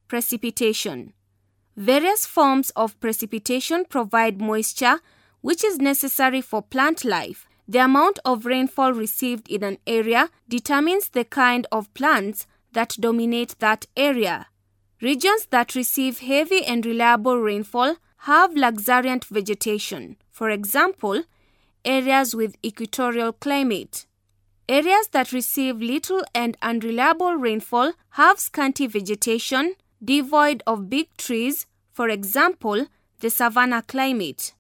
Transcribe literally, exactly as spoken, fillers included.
Precipitation. Various forms of precipitation provide moisture, which is necessary for plant life. The amount of rainfall received in an area determines the kind of plants that dominate that area. Regions that receive heavy and reliable rainfall have luxuriant vegetation. For example, areas with equatorial climate. Areas that receive little and unreliable rainfall have scanty vegetation, devoid of big trees, for example, the savanna climate.